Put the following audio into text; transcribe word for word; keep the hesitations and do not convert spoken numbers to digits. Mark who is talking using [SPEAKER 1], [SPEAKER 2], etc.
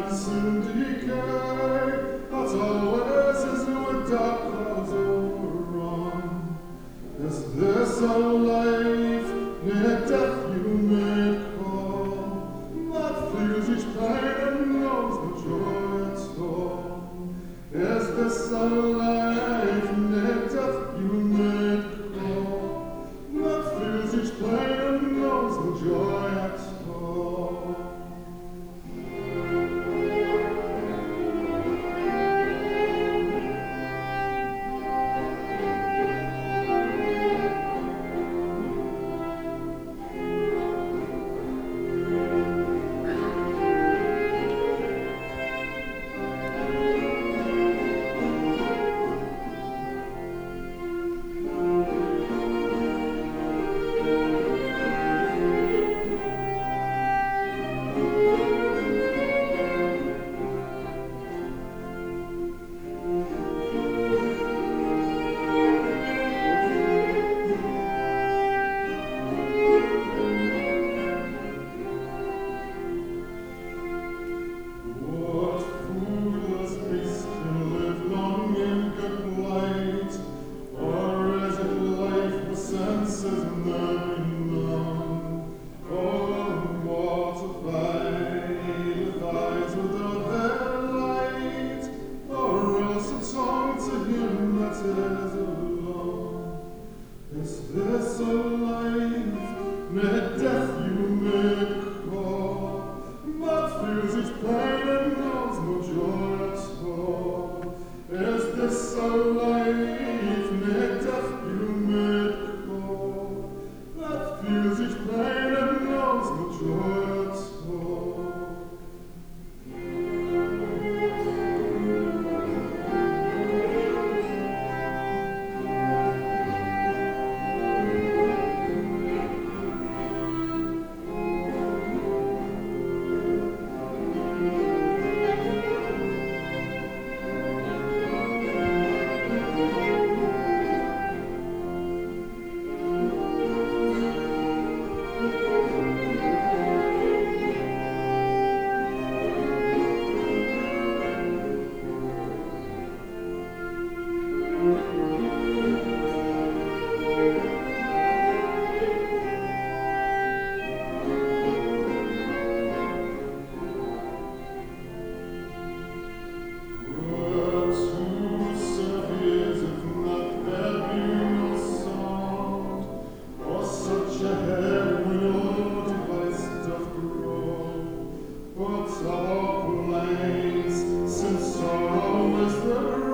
[SPEAKER 1] and soon decay. That's always as with dark clouds overrun. Is this a life, near death you may call, that feels each pain and knows the joy at all? Is this a life, near death you may call, that feels each pain and knows the joy at all? Is this a life, near death you may call, that feels each pain and knows no joy at all? Is this a life, near death you may call, that feels each pain and knows no joy at all? Since sorrow is the